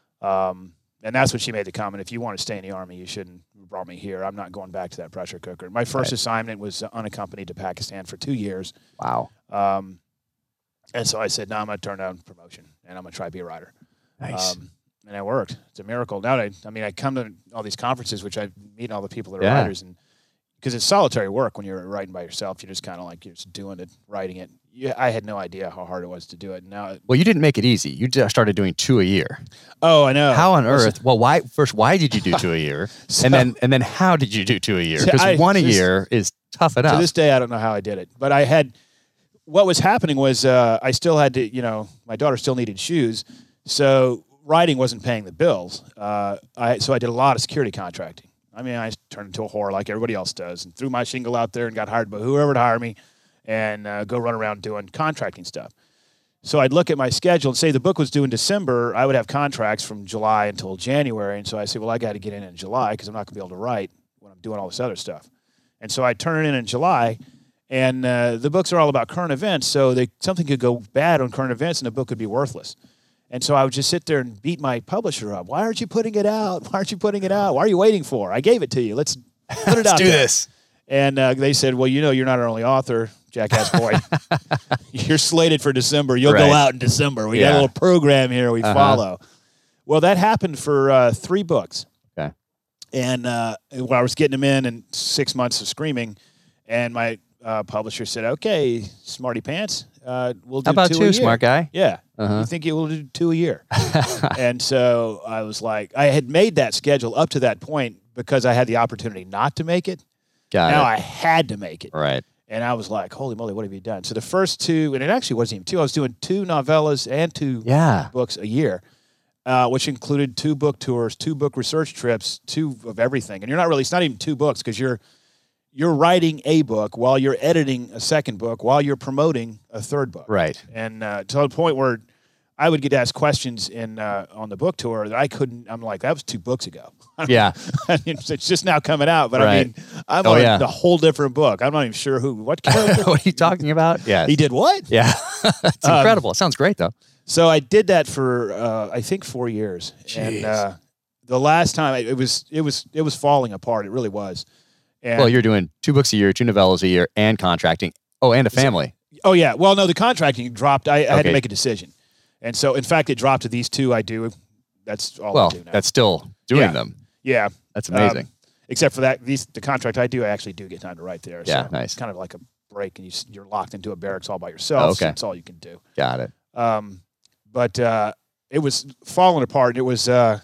um, and that's when she made the comment, if you want to stay in the Army, you shouldn't have brought me here. I'm not going back to that pressure cooker. My first Right. assignment was unaccompanied to Pakistan for two years. Wow. Um, and so I said, no, I'm going to turn down promotion, and I'm going to try to be a writer. Nice. Um, and it worked. It's a miracle. Now, I, I mean, I come to all these conferences, which I meet all the people that are Yeah. writers, and because it's solitary work when you're writing by yourself, you're just kind of like you're just doing it, writing it. Yeah, I had no idea how hard it was to do it. Now, Well, you didn't make it easy. You just started doing two a year. oh, I know. How on Listen, earth? Well, why first? Why did you do two a year? So- and then and then how did you do two a year? So Because I- one a this- year is tough To enough. this day, I don't know how I did it, but I had. What was happening was uh, I still had to, you know, my daughter still needed shoes, so writing wasn't paying the bills. Uh, I so I did a lot of security contracting. I mean, I turned into a whore like everybody else does, and threw my shingle out there and got hired by whoever to hire me, and uh, go run around doing contracting stuff. So I'd look at my schedule and say the book was due in December. I would have contracts from July until January, and so I say, well, I got to get in in July because I'm not going to be able to write when I'm doing all this other stuff. And so I turn it in in July. And uh, the books are all about current events, so they, something could go bad on current events, and the book could be worthless. And so I would just sit there and beat my publisher up. Why aren't you putting it out? Why aren't you putting it out? Why are you waiting for? I gave it to you. Let's put it Let's out do there. this. And uh, they said, well, you know, you're not our only author, Jackass Boy. You're slated for December. You'll Right. go out in December. We got Yeah. a little program here we Uh-huh. follow. Well, that happened for uh, three books. Okay. And uh, while I was getting them in and six months of screaming, and my uh, publisher said, okay, smarty pants, uh, we'll do How about two a two, year. smart guy? Yeah. Uh-huh. You think you will do two a year? And so I was like, I had made that schedule up to that point because I had the opportunity not to make it. Got now it. I had to make it. Right. And I was like, holy moly, what have you done? So the first two, and it actually wasn't even two, I was doing two novellas and two Yeah. books a year, uh, which included two book tours, two book research trips, two of everything. And you're not really, it's not even two books because you're, you're writing a book while you're editing a second book, while you're promoting a third book. Right. And uh, to the point where I would get asked questions in uh, on the book tour that I couldn't, I'm like, that was two books ago. Yeah. I mean, it's it's just now coming out, but I Right. mean, I'm Oh, on yeah. a whole different book. I'm not even sure who, what character. What are you talking about? Yeah. He did what? Yeah. It's Um, incredible. It sounds great, though. So I did that for uh, I think four years, and Jeez. uh, the last time it was it was it was falling apart. It really was. And, Well, you're doing two books a year, two novellas a year, and contracting. Oh, and a family. oh yeah. Well, no, the contracting dropped. I, I had Okay. to make a decision, and so in fact, it dropped to these two. I do. That's all Well, I do now. that's still doing Yeah. them. yeah. That's Um, amazing. except for that, these the contract I do, I actually do get time to write there. Yeah, so nice. It's kind of like a break, and you s- you're locked into a barracks all by yourself. Oh, So okay. that's all you can do. Got it. Um, but uh, it was falling apart. It was, uh,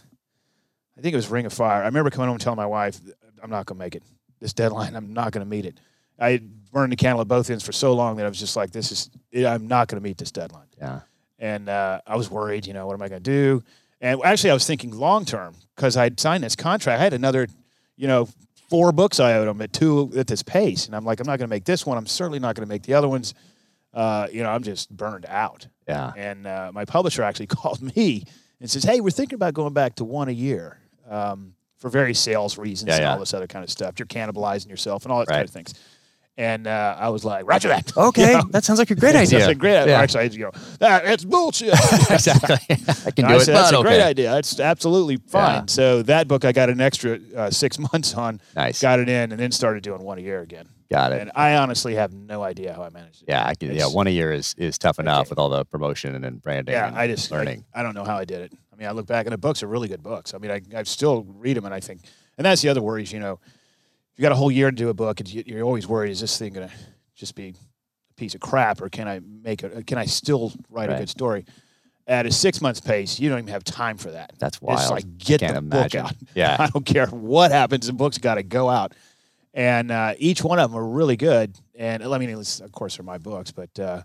I think it was Ring of Fire. I remember coming home and telling my wife, I'm not going to make it. This deadline, I'm not going to meet it. I had burned the candle at both ends for so long that I was just like, this is, I'm not going to meet this deadline. Yeah. And uh, I was worried, you know, what am I going to do? And actually, I was thinking long term because I'd signed this contract. I had another, you know, four books I owed them at two at this pace. And I'm like, I'm not going to make this one. I'm certainly not going to make the other ones. Uh, you know, I'm just burned out. Yeah. And uh, my publisher actually called me and says, hey, we're thinking about going back to one a year um, for various sales reasons Yeah, and yeah. all this other kind of stuff. You're cannibalizing yourself and all that kind Right. of things. And uh, I was like, roger that. Okay. You know? That sounds like a great That's idea. a great Yeah. Actually, I you know, that, it's bullshit. Exactly. I can And do I it, said, but that's a okay. great idea. That's absolutely fine. Yeah. So that book I got an extra uh, six months on, Nice. got it in, and then started doing one a year again. Got it. And I honestly have no idea how I managed it. Yeah, I can. Yeah, It's- one a year is is tough enough Okay. with all the promotion and branding. Yeah, and I just learning. I, I don't know how I did it. I mean, I look back and the books are really good books. I mean, I I still read them and I think, and that's the other worries. You know, you got a whole year to do a book, and you, you're always worried: is this thing gonna just be a piece of crap, or can I make it? Can I still write Right. a good story? At a six months pace, you don't even have time for that. That's wild. It's like get Can't the imagine. book out. Yeah. I don't care what happens. The book's got to go out. And uh, each one of them are really good. And I mean, it's, of course, they're my books, but uh,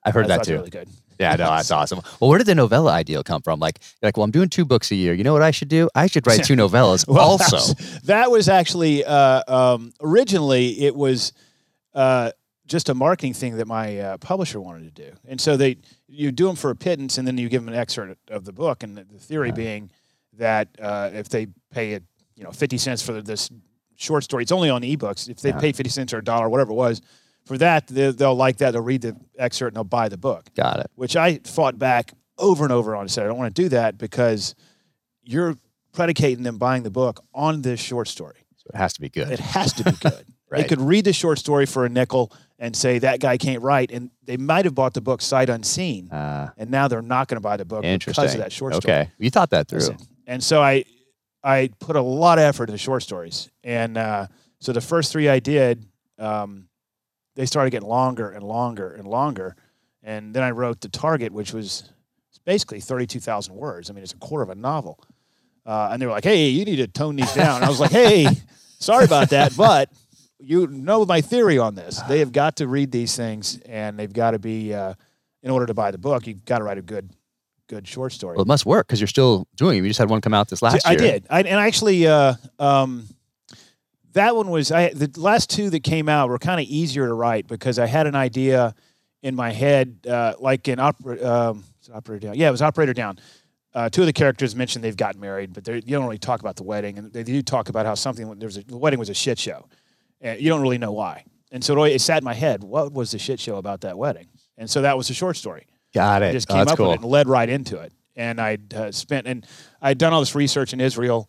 I've heard I that thought too. Really good. Yeah, no, that's awesome. Well, where did the novella ideal come from? Like, you're like, well, I'm doing two books a year. You know what I should do? I should write two novellas Well, also. That was, that was actually uh, um, originally it was uh, just a marketing thing that my uh, publisher wanted to do, and so they you do them for a pittance, and then you give them an excerpt of the book, and the, the theory Right. being that uh, if they pay it, you know, fifty cents for this short story, it's only on ebooks. If they Yeah. pay fifty cents or a dollar, whatever it was, for that they, they'll like that. They'll read the excerpt and they'll buy the book. Got it. Which I fought back over and over on. I said, I don't want to do that because you're predicating them buying the book on this short story. So it has to be good. It has to be good. Right. They could read the short story for a nickel and say, that guy can't write. And they might have bought the book sight unseen. Uh, And now they're not going to buy the book interesting. because of that short story. Okay. You thought that through. Listen, And so I I put a lot of effort into short stories. And uh, so the first three I did, um, they started getting longer and longer and longer. And then I wrote The Target, which was basically thirty-two thousand words. I mean, it's a quarter of a novel. Uh, and they were like, hey, you need to tone these down. And I was like, hey, sorry about that, but you know my theory on this. They have got to read these things, and they've got to be, uh, in order to buy the book, you've got to write a good good short story. Well, it must work because you're still doing it. You just had one come out this last I year. did. I, and actually, uh, um, that one was I. The last two that came out were kind of easier to write because I had an idea in my head, uh, like in opera, um, is it Operator Down. Yeah, it was Operator Down. Uh, two of the characters mentioned they've gotten married, but you don't really talk about the wedding, and they do talk about how something there was a, the wedding was a shit show, and you don't really know why. And so it, always, it sat in my head, what was the shit show about that wedding? And so that was a short story. Got I it. just Oh, came that's up cool. with it and led right into it. And I'd uh, spent, and I'd done all this research in Israel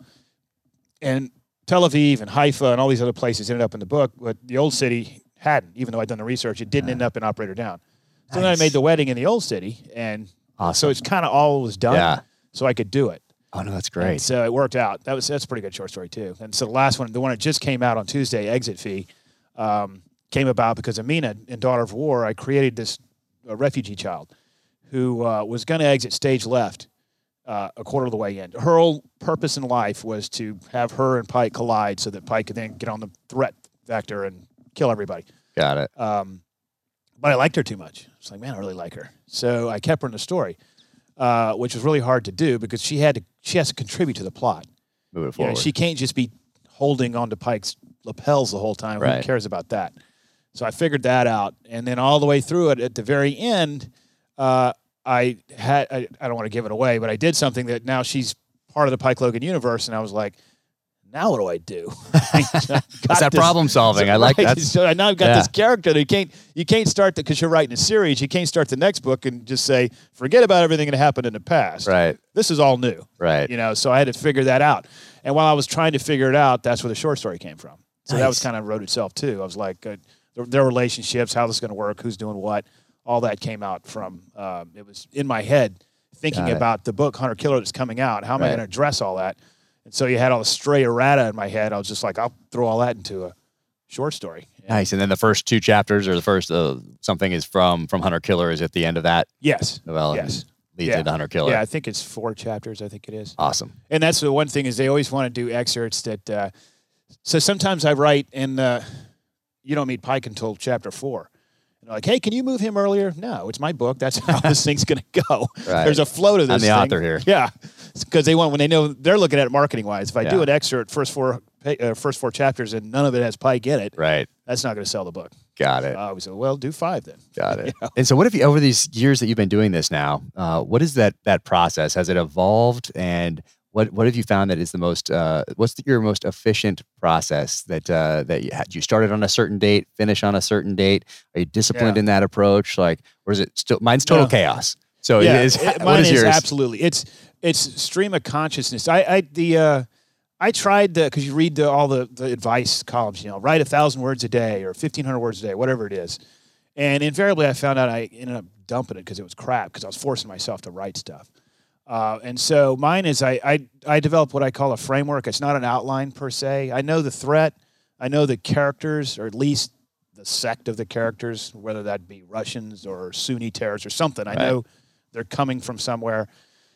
and Tel Aviv and Haifa and all these other places ended up in the book, but the old city hadn't, even though I'd done the research, it didn't end up in Operator Down. So then I Nice. made the wedding in the old city, and Awesome. so it's kind of all was done, Yeah. so I could do it. Oh, no, that's And great. so it worked out. That was that's a pretty good short story too. And so the last one, the one that just came out on Tuesday, Exit Fee, um, came about because Amina in Daughter of War, I created this uh, refugee child who uh, was going to exit stage left uh, a quarter of the way in. Her whole purpose in life was to have her and Pike collide so that Pike could then get on the threat vector and kill everybody. Got it. Um, but I liked her too much. It's like, man, I really like her. So I kept her in the story, uh, which was really hard to do because she had to. She has to contribute to the plot. Move it You know, forward. she can't just be holding on to Pike's lapels the whole time. Who Right. cares about that? So I figured that out, and then all the way through it, at the very end, uh, I had. I, I don't want to give it away, but I did something that now she's part of the Pike Logan universe, and I was like, now what do I do? That's that problem solving. I like that. So now I've got Yeah. this character that you can't you can't start the because you're writing a series. You can't start the next book and just say forget about everything that happened in the past. Right. This is all new. Right. You know, so I had to figure that out. And while I was trying to figure it out, that's where the short story came from. So that was Nice. kind of wrote itself too. I was like, uh, their, their relationships, how this is going to work, who's doing what, all that came out from. Um, it was in my head thinking Got it. about the book Hunter Killer that's coming out. How am I Right. going to address all that? And so you had all the stray errata in my head. I was just like, I'll throw all that into a short story. And Nice. And then the first two chapters, or the first uh, something is from from Hunter Killer, is at the end of that Yes. novella. Yes. and Leads Yeah. into Hunter Killer. Yeah, I think it's four chapters. I think it is. Awesome. And that's the one thing is they always want to do excerpts that. Uh, so sometimes I write and uh, you don't meet Pike until chapter four. And they're like, hey, can you move him earlier? No, it's my book. That's how this thing's going to go. Right. There's a flow to this. I'm the thing. author here. Yeah, because they want when they know they're looking at it marketing wise. If I do Yeah. an excerpt first four pa- uh, first four chapters and none of it has Pike in it, Right. that's not going to sell the book. Got it. So I always say, well, do five then. Got it. Yeah. And so, what have you over these years that you've been doing this now? Uh, what is that that process? Has it evolved? And what what have you found that is the most? Uh, what's the, your most efficient process that uh, that you had? You started on a certain date, finish on a certain date. Are you disciplined Yeah. in that approach? Like, or is it still? Mine's total No. chaos. So Yeah, it is. it- what mine is is yours? absolutely. It's it's stream of consciousness. I I the uh, I tried the because you read the, all the the advice columns. You know, write a thousand words a day or fifteen hundred words a day, whatever it is. And invariably, I found out I ended up dumping it because it was crap because I was forcing myself to write stuff. Uh, and so mine is I, I I developed what I call a framework. It's not an outline per se. I know the threat. I know the characters, or at least the sect of the characters, whether that be Russians or Sunni terrorists or something. I Right. know they're coming from somewhere.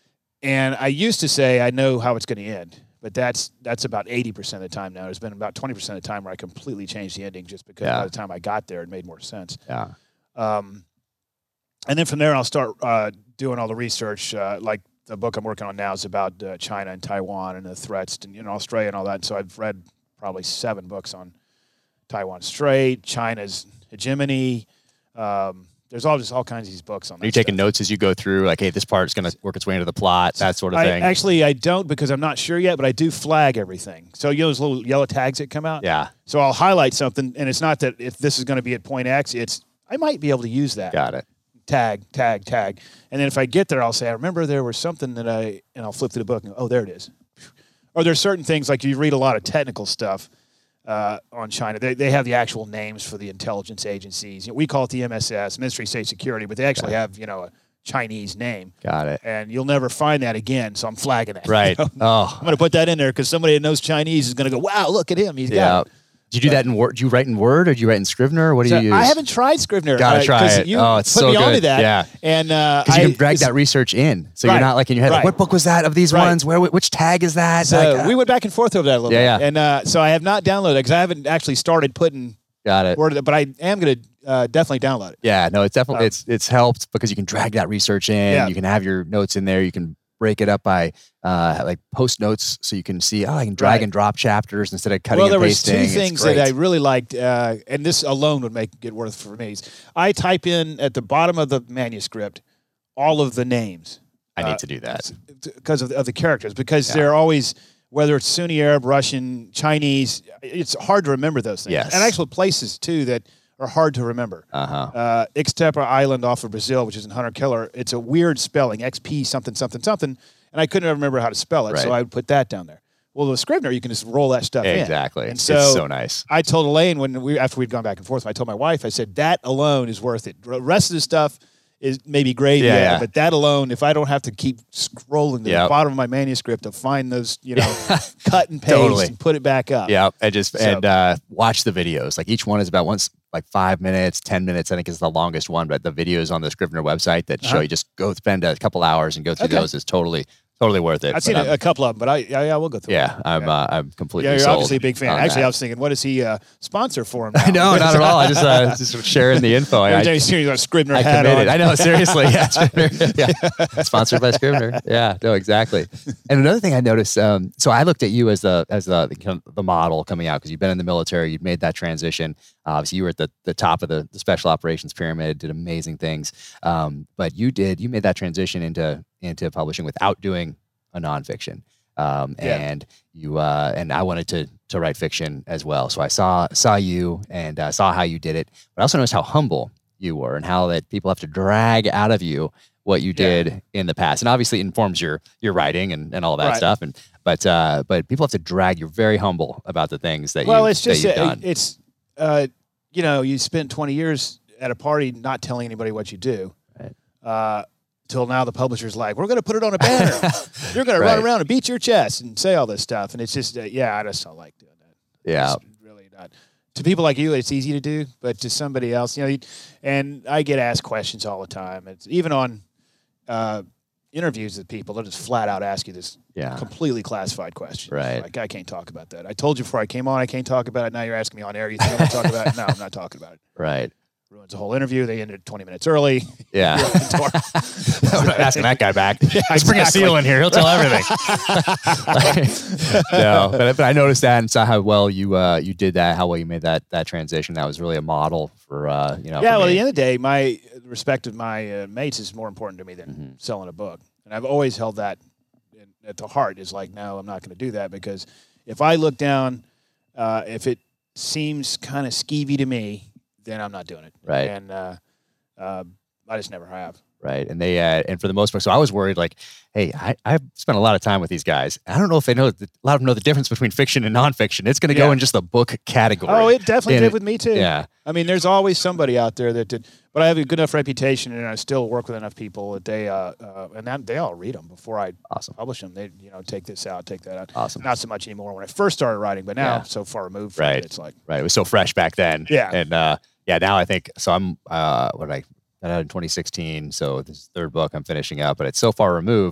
And I used to say I know how it's going to end, but that's that's about eighty percent of the time now. There's been about twenty percent of the time where I completely changed the ending just because Yeah. by the time I got there, it made more sense. Yeah. Um, and then from there I'll start uh, doing all the research. Uh, like the book I'm working on now is about uh, China and Taiwan and the threats to you know, Australia and all that. So I've read probably seven books on Taiwan Strait, China's hegemony. Um, there's all just all kinds of these books on that. Are you taking stuff. notes as you go through? Like, hey, this part's going to work its way into the plot, that sort of I, thing. Actually, I don't because I'm not sure yet, but I do flag everything. So you know those little yellow tags that come out? Yeah. So I'll highlight something, and it's not that if this is going to be at point X, it's I might be able to use that. Got it. Tag, tag, tag. And then if I get there, I'll say, I remember there was something that I, and I'll flip through the book and go, oh, there it is. Or there's certain things, like you read a lot of technical stuff uh, on China. They, they have the actual names for the intelligence agencies. You know, we call it the M S S, Ministry of State Security, but they actually have, you know, a Chinese name. Got it. And you'll never find that again, so I'm flagging that. Right. You know? Oh. I'm going to put that in there because somebody that knows Chinese is going to go, wow, look at him. He's Yeah. got it. Did you do that in Word? Do you write in Word or do you write in Scrivener? What do So you use? I haven't tried Scrivener. Gotta uh, try 'cause it. You Oh, it's put so me onto good. that. Yeah. And uh, Because you can I- drag it's- that research in, so Right. you're not like in your head, Right. like, what book was that of these Right. ones? Where, which tag is that? So Like, uh, we went back and forth over that a little Yeah, bit. yeah. And uh, so I have not downloaded it because I haven't actually started putting got it. word, but I am going to uh, definitely download it. Yeah, no, it's definitely Um, it's it's helped because you can drag that research in. Yeah. You can have your notes in there. You can break it up by uh, like post notes, so you can see. Oh, I can drag Right. and drop chapters instead of cutting Well, there and was pasting. two It's things that great. I really liked, uh, and this alone would make it worth for me. I type in at the bottom of the manuscript all of the names. I need uh, to do that. because of the, of the characters, because Yeah. they're always, whether it's Sunni Arab, Russian, Chinese, it's hard to remember those things. Yes. And actual places, too, that are hard to remember. Uh-huh. Uh, Ixtepa Island off of Brazil, which is in Hunter Killer, it's a weird spelling, X P something, something, something, and I couldn't remember how to spell it, so Right. I would put that down there. Well, with Scrivener, you can just roll that stuff in. Exactly. And It's so, so nice. I told Elaine when we after we'd gone back and forth, I told my wife, I said, that alone is worth it. The rest of the stuff is maybe gravy, Yeah, yeah, yeah. but that alone, if I don't have to keep scrolling to Yep. the bottom of my manuscript to find those, you know, cut and paste Totally. and put it back up. Yeah, and just So- and uh, watch the videos. Like each one is about once like five minutes, ten minutes. I think is the longest one. But the videos on the Scrivener website that show Uh-huh. you just go spend a couple hours and go through Okay. those is totally totally worth it. I've seen But, a, a couple of them, but I yeah, yeah we'll go through. yeah, them. I'm uh, I'm completely. yeah, you're sold obviously a big fan. on Actually, that. I was thinking, what is he uh, sponsor for him? no, not at all. I just uh, just sharing the info. Every I, time you see him, he's got a Scrivener I hat committed. on. I know, seriously. Yeah, Scrivener. Yeah. Sponsored by Scrivener. Yeah, no, exactly. And another thing I noticed, um, so I looked at you as the as the the, the model coming out because you've been in the military, you've made that transition. Uh, obviously, you were at the, the top of the, the special operations pyramid, did amazing things. Um, but you did you made that transition into into publishing without doing a nonfiction. Um, Yeah. and you uh, and I wanted to to write fiction as well. So I saw saw you and uh, saw how you did it, but I also noticed how humble you were and how that people have to drag out of you what you Yeah. did in the past, and obviously informs your your writing and, and all that Right. stuff. And but uh, but people have to drag. You're very humble about the things that well, you it's just that you've uh, done. it's uh, you know, you spent twenty years at a party not telling anybody what you do. Right. Uh, till now, the publisher's like, "We're going to put it on a banner. You're going to run Right. around and beat your chest and say all this stuff." And it's just, uh, yeah, I just don't like doing that. Yeah. It's really not. To people like you, it's easy to do, but to somebody else, you know, you, and I get asked questions all the time. It's even on uh, interviews with people, they'll just flat out ask you this Yeah. completely classified question. Right. Like, I can't talk about that. I told you before I came on, I can't talk about it. Now you're asking me on air. You think I'm going to talk about it? No, I'm not talking about it. Right. Ruins the whole interview. They ended twenty minutes early. Yeah. I'm not asking that guy back. Yeah, Let's bring a exactly. seal in here. He'll tell everything. no, but, but I noticed that and saw how well you uh, you did that, how well you made that that transition. That was really a model for uh, you know. Yeah, for well, at me. the end of the day, my respect of my uh, mates is more important to me than Mm-hmm. selling a book. And I've always held that in, at the heart is like, no, I'm not going to do that because if I look down, uh, if it seems kind of skeevy to me, then I'm not doing it. Right. And uh, uh, I just never have. Right. And they, uh, and for the most part, so I was worried like, hey, I, I've spent a lot of time with these guys. I don't know if they know, the, a lot of them know the difference between fiction and nonfiction. It's going to go Yeah. in just the book category. Oh, it definitely And did it- with me too. Yeah. I mean, there's always somebody out there that did, but I have a good enough reputation, and I still work with enough people that they, uh, uh, and that, they all read them before I Awesome. publish them. They, you know, take this out, take that out. Awesome. Not so much anymore when I first started writing, but now Yeah. I'm so far removed from Right. it, it's like, Right. It was so fresh back then. Yeah. And uh, yeah, now I think, so I'm, uh, what did I got out in twenty sixteen. So this is the third book I'm finishing up, but it's so far removed.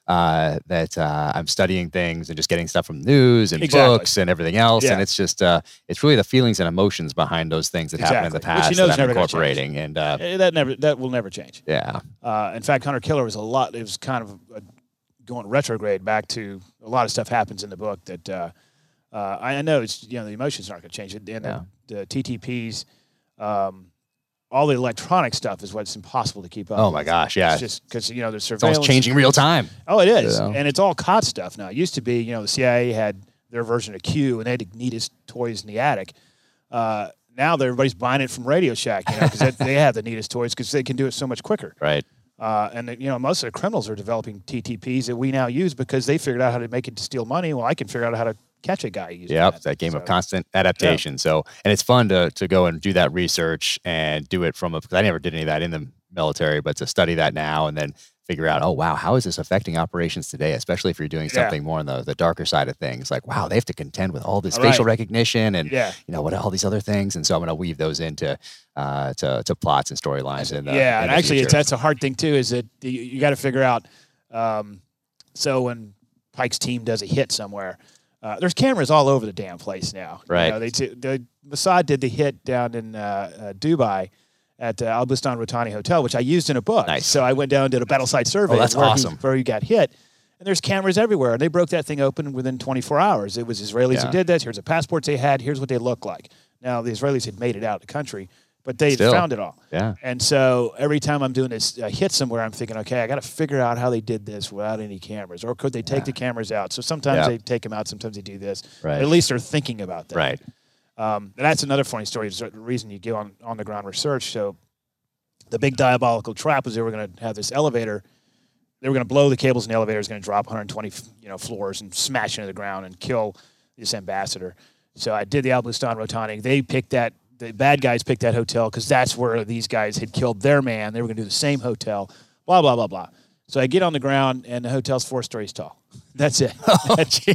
uh, that uh, I'm studying things and just getting stuff from the news and Exactly. books and everything else. Yeah. And it's just, uh, it's really the feelings and emotions behind those things that happened in the Exactly. Which past you know is that I'm never gonna change. incorporating. And uh, Eh, That never that will never change. yeah, Uh, in fact, Hunter Killer was a lot. It was kind of a, going retrograde back to a lot of stuff happens in the book that uh, uh, I know it's you know the emotions aren't going to change it. And Yeah. the, the T T Ps, um, all the electronic stuff is what's impossible to keep up. Oh my with. gosh, yeah. It's just because you know there's it's surveillance. almost changing real time. Oh, it is, You know? and it's all caught stuff now. It used to be, you know, the C I A had their version of Q, and they had the neatest toys in the attic. Uh, now everybody's buying it from Radio Shack, you know, because they have the neatest toys because they can do it so much quicker. Right. Uh, and you know, most of the criminals are developing T T Ps that we now use because they figured out how to make it to steal money. Well, I can figure out how to catch a guy using Yep, that. that game So, of constant adaptation. So, and it's fun to to go and do that research and do it from a, because I never did any of that in the military, but to study that now and then figure out, oh, wow, how is this affecting operations today? Especially if you're doing Yeah. something more on the, the darker side of things. Like, wow, they have to contend with all this All facial right. recognition and, Yeah. you know, what all these other things. And so I'm going to weave those into uh, to, to plots and storylines. In the, yeah, in and the actually, it's, future. that's a hard thing too. Is that you, you got to figure out. Um, so when Pike's team does a hit somewhere, uh, there's cameras all over the damn place now. You Right. know, they t- the Mossad did the hit down in uh, uh, Dubai at uh, Al Bustan Rotani Hotel, which I used in a book. Nice. So I went down and did a battle site survey. Oh, that's of where awesome. He, where he got hit. And there's cameras everywhere. And they broke that thing open within twenty-four hours. It was Israelis Yeah. who did this. Here's the passports they had. Here's what they look like. Now, the Israelis had made it out of the country, but they Still. found it all. Yeah. And so every time I'm doing this uh, hit somewhere, I'm thinking, okay, I got to figure out how they did this without any cameras. Or could they take Yeah. the cameras out? So sometimes Yeah. they take them out. Sometimes they do this. Right. But at least they're thinking about that. Right. Um, and that's another funny story. It's the reason you go on, on the ground research. So the big diabolical trap was they were going to have this elevator. They were going to blow the cables in the elevator. It was going to drop one hundred twenty you know, floors and smash into the ground and kill this ambassador. So I did the Al Bustan Rotani. They picked that. The bad guys picked that hotel because that's where these guys had killed their man. They were going to do the same hotel. Blah blah blah blah. So I get on the ground and the hotel's four stories tall. That's it. Oh,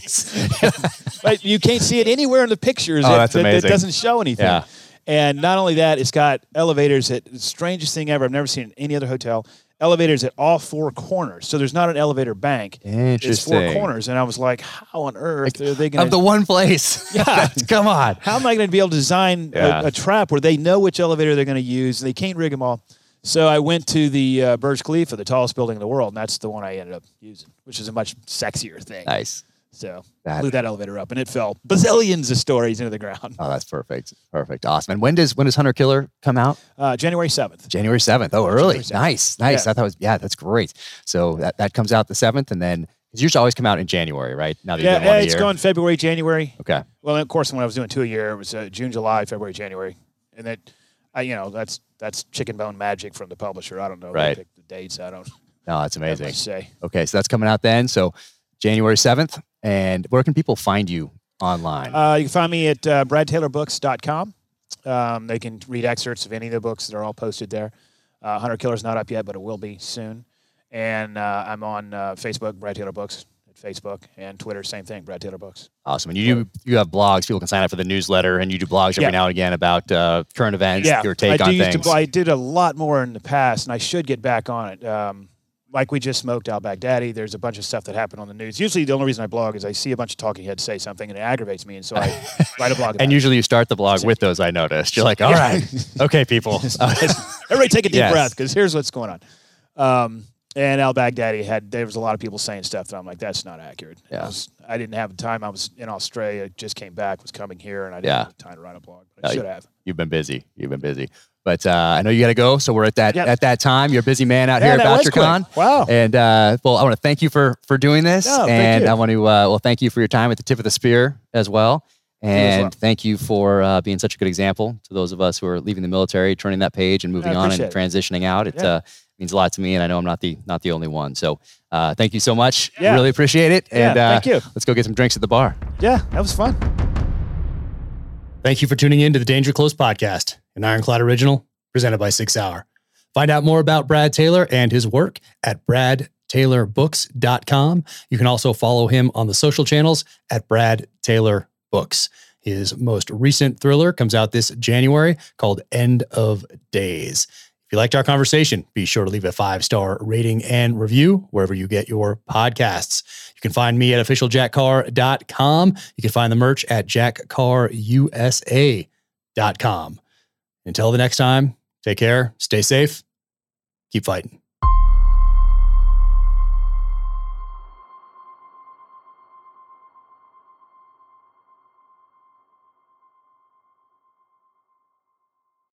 jeez. But you can't see it anywhere in the pictures. Oh, It- that's it, it amazing. doesn't show anything. Yeah. And not only that, it's got elevators at the strangest thing ever. I've never seen in any other hotel. Elevators at all four corners. So there's not an elevator bank. It's four Interesting. corners. And I was like, how on earth are they going Of the to one place. Yeah. Come on. how am I going to be able to design Yeah. a, a trap where they know which elevator they're going to use? They can't rig them all. So I went to the uh, Burj Khalifa, the tallest building in the world, and that's the one I ended up using, which is a much sexier thing. Nice. So That- blew that elevator up, and it fell bazillions of stories into the ground. Oh, that's perfect. Perfect. Awesome. And when does when does Hunter Killer come out? Uh, January seventh. January seventh. Oh, early. January seventh. Nice. Nice. Yeah. I thought it was, yeah, that's great. So that, that comes out the seventh, and then it's usually always come out in January, right? Now that you're Yeah, doing one yeah, a it's year. going February, January. Okay. Well, of course, when I was doing two a year, it was uh, June, July, February, January, and that, I, you know, that's that's chicken bone magic from the publisher. I don't know. Right. They pick the dates. I don't. No, that's have amazing. much to say. Okay, so that's coming out then. So January seventh. And where can people find you online? Uh, you can find me at uh, brad taylor books dot com. Um, they can read excerpts of any of the books. They're all posted there. Uh, Hunter Killer's not up yet, but it will be soon. And uh, I'm on uh, Facebook, Brad Taylor Books at Facebook, and Twitter, same thing, Brad Taylor Books. Awesome. And you do you have blogs. People can sign up for the newsletter, and you do blogs every Yeah. now and again about uh, current events, Yeah, your take I on do used things. To, I did a lot more in the past, and I should get back on it. Um, like we just smoked Al Baghdadi. There's a bunch of stuff that happened on the news. Usually, the only reason I blog is I see a bunch of talking heads say something, and it aggravates me, and so I write a blog about And it. usually you start the blog with those, I noticed. You're like, all right, okay, people. Everybody take a deep Yes. breath because here's what's going on. Um, and Al Baghdadi had, there was a lot of people saying stuff that I'm like, that's not accurate. Yeah. I, was, I didn't have the time. I was in Australia, just came back, was coming here, and I didn't Yeah. have the time to write a blog. But I Uh, should have. You've been busy. You've been busy. But uh, I know you got to go. So we're at that Yep. at that time. You're a busy man out Yeah, here that at was quick. BoucherCon. Wow. And uh, well, I want to thank you for for doing this. No, thank and you. I want to uh, well thank you for your time at the tip of the spear as well. And well. thank you for uh, being such a good example to those of us who are leaving the military, turning that page and moving I on and appreciate transitioning out. It Yeah. uh, means a lot to me, and I know I'm not the not the only one. So uh, thank you so much. Yeah. Really appreciate it. Yeah, and uh, thank you. Let's go get some drinks at the bar. Yeah, that was fun. Thank you for tuning in to the Danger Close podcast, an Ironclad original presented by Six Hour. Find out more about Brad Taylor and his work at brad taylor books dot com. You can also follow him on the social channels at Brad Taylor Books. His most recent thriller comes out this January called End of Days. If you liked our conversation, be sure to leave a five-star rating and review wherever you get your podcasts. You can find me at official jack carr dot com. You can find the merch at jack carr u s a dot com. Until the next time, take care, stay safe, keep fighting.